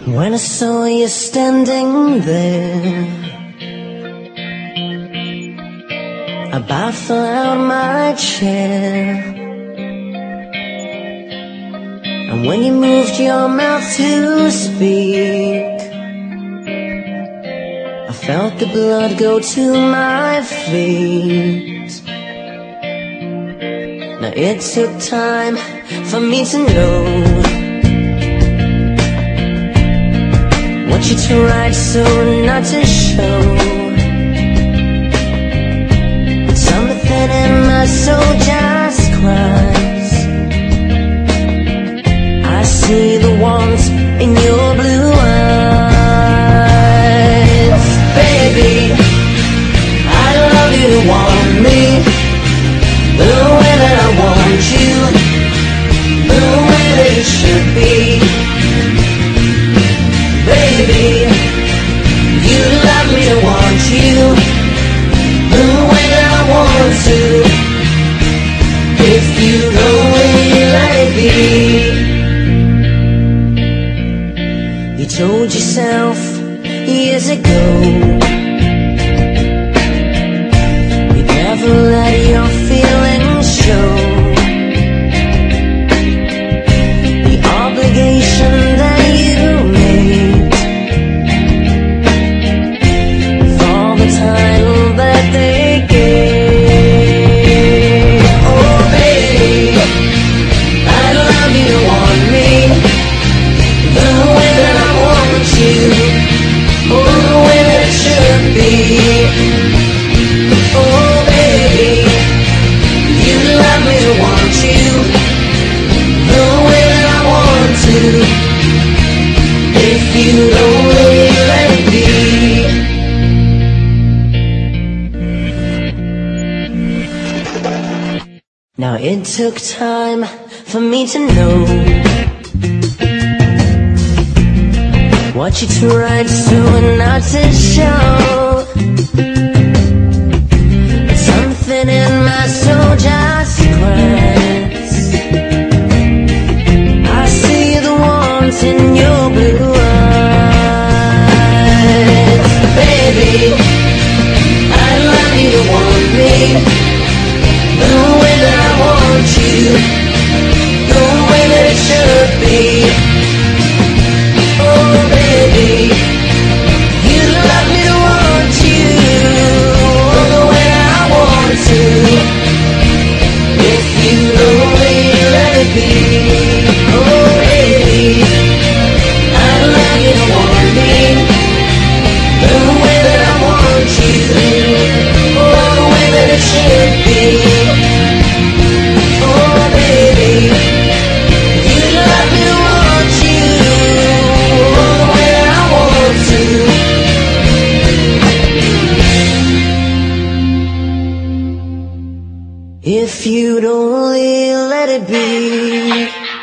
When I saw you standing there, I about fell out of my chair. And when you moved your mouth to speak, I felt the blood go to my feet. Now it took time for me to know what you tried so not to show. But something in my soul just cries. I see the warmth in your blue eyes. Baby, I love you, want me the way that I want you, the way that it should be. Baby, you love me to want you the way that I want to. If you only let it be. You told yourself years ago you'd never let your feelings show. The obligation that you made, time that they gave. Oh baby, I love you, want me the way that I want you, oh the way that it should be. Oh baby, you love me to want you the way that I want to. If you'd only let it be. Now it took time for me to know what you tried so not to show. But something in my soul just cries. I see the warmth in your blue eyes. Baby, I love you to want me the way that I want you, the way that it should be. Oh baby, you love me to want you the way that I want to. If you only let it be. Oh baby, I love you to want me the way that I want you, oh the way that it should be. If you'd only let it be.